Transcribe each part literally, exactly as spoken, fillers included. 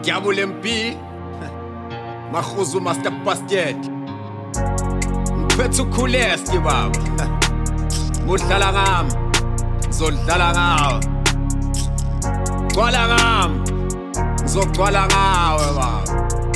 Diabul M P Makhuzu Master Bastard Mphethu Khuleski baba Mudlala ngami Ngizodlala ngawe Gcwala ngami Ngizogcwala ngawe baba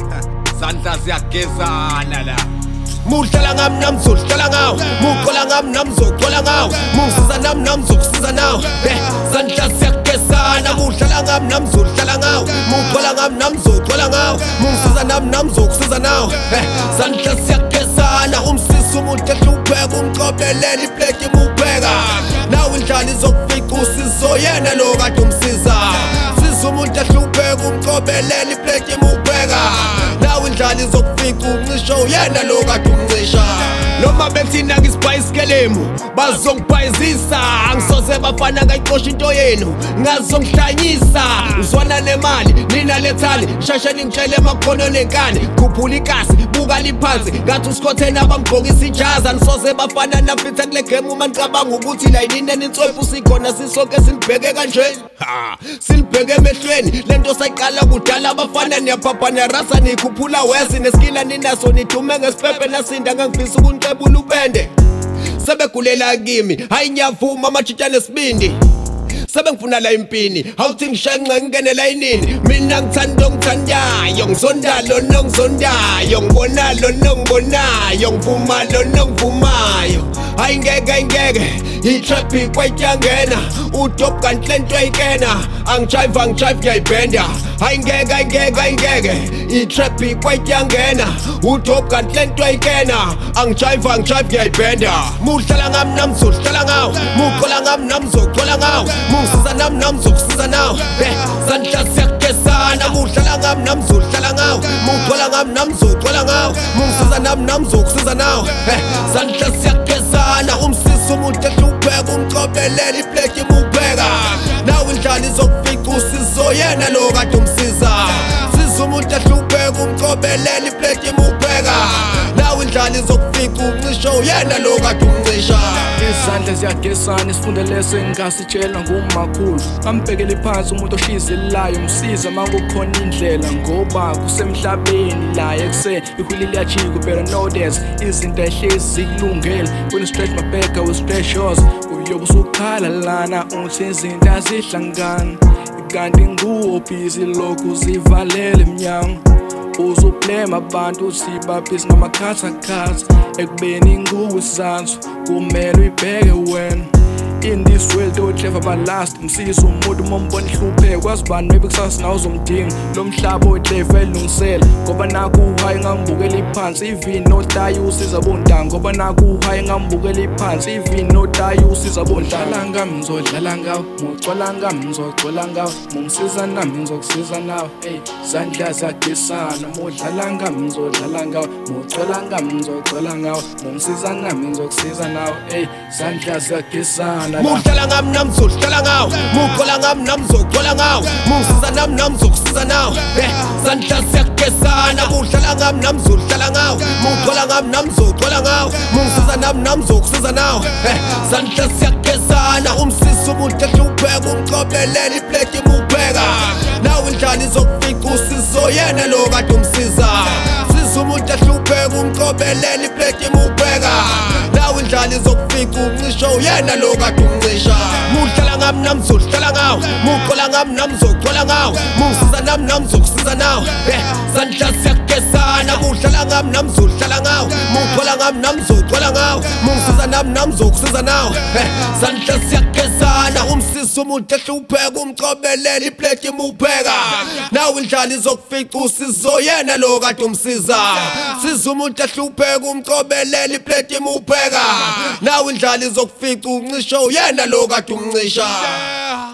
Sandla siyagezana la Mudlala ngami nami ngizodlala ngawe Mugcola ngami nami ngizogcola ngawe Mungisiza nami nami ngizokusiza nawe Sandla siyagezana Mudlala ngami nami ngizodlala ngawe Mugcola ngami nami ngizogcola ngawe Mungisiza nami nami ngizokusiza nawe Sandla siyagezana Umsisi umuntu ehlupheka umcobelele iplate imubheka Nawe indlala izokufika usizo yena lo kade umsiza Siza umuntu ehlupheka umcobelele iplate imubheka Nawe indlala izokufika uncisho yena lo kade umcisha Noma bethina ngisibhayisikelimu bazongibhayizisa Angisoze bafana ngayixosha into yenu ngazongihlanyisa Uzwana nemali nina lethani sheshe ningitshele emakhono nenkani Khuphula ikasi buka liphansi ngathi usikhothena bangigqokisa ijazi Anisoze bafana nafitha kule game uma nicabanga ukuthi la yini nitswephu sikhona sisonke sinibheke kanje ha sinibheke emehlweni lento sayiqala kudala abafana niyaphaphana rasa nikhuphula wesi neskila ninaso nidume ngesipepe nasinda ngangifisa ukunixebula upende sebegulela kimi hayi ngiyavuma amajita nesibindi sebengifuna la impini awuthi ngishenxe ngingene layinini mina ngithanda ngithandayo ngizonda lo nongizondayo ngibona lo nongibonayo ngivuma lo nongivumayo hayi ngeke ngeke i-trap ikwetyangena udop kanti lento ayikena angijive angijive ngiyayibhenda hayi ngeke ngeke ngeke i-trap ikwetyangena udop kanti lento ayikena angijive angijive ngiyayibhenda Mudlala ngami nami ngizodlala ngawe Mugcola ngami nami ngizogcola ngawe Mungisiza nami nami ngizokusiza nawe Sandla siyagezana Mudlala ngami nami ngizodlala ngawe Mugcola ngami nami ngizogcola ngawe Mungisiza nami nami ngizokusiza nawe Sandla siyagezana Umsisi umuntu ehlupheka umcobelele iplate imubheka Nawe indlala izokufika usizo yena lo kade umsiza Siza umuntu ehlupheka umcobelele iplate imubheka Nawe indlala izokufika uncisho yena lo kade umcisha Izandla ziyagezana isifundele sengasitshela ngumakhulu Ambhekele phansi umuntu oshizelayo umsiza mangokhona indlela ngoba kusemhlabeni la ekuseni ihwili liyajika better know this izinto ehlezi zikulungele when you stretch my back I will stretch yours uyobe usukhala lana uthi izinto azihlangani kanti nguwo busy lokhu zivalele emnyango uzoblame abantu uthi babhizi ngamakhathakhatha ekubeni nguwe isizathu kumele uyibheke wena In this world don't clever but last Msisi umuntu mombona ihlupheka kwazi bani maybe kusasa nawo uzomdinga lo mhlaba oyiclever elungisela ngoba naku uhayi ngambukela iphansi even notayi usiza bontanga ngoba naku uhayi ngambukela iphansi even notayi usiza bontanga ngami ngizodlala ngawo mugcola ngami ngizogcola ngawo mungisiza nami ngizokusiza nawe hey sandla siyagisana mudlala ngami ngizodlala ngawo mugcola ngami ngizogcola ngawo mungisiza nami ngizokusiza nawe hey sandla siyagisana Mudlala ngami nami ngizodlala ngawe Mugcola ngami nami ngizogcola ngawe Mungisiza nami nami ngizokusiza nawe Sandla siyagezana Mudlala ngami nami ngizodlala ngawe Mugcola ngami nami ngizogcola ngawe Mungisiza nami nami ngizokusiza nawe Sandla siyagezana Umsisi umuntu ehlupheka umcobelele iplate imubheka Nawe indlala izokufika usizo yena lo kade umsiza Siza umuntu ehlupheka umcobelele iplate imubheka Nawe indlala izokufika uncisho yena lo kade umcisha Mudlala ngami nami ngizodlala ngawe Mugcola ngami nami ngizogcola ngawe Mungisiza nami nami ngizokusiza nawe Sandla siyagezana Mudlala ngami nami ngizodlala ngawe Mugcola ngami nami ngizogcola ngawe Mungisiza nami nami ngizokusiza nawe Sandla siyagezana Umsisi umuntu ehlupheka umcobelele iplate imubheka Nawe indlala izokufika usizo yena lo kade umsiza Siza umuntu ehlupheka umcobelele iplate imubheka Nawe indlala izokufika uncisho yena lo kade umcisha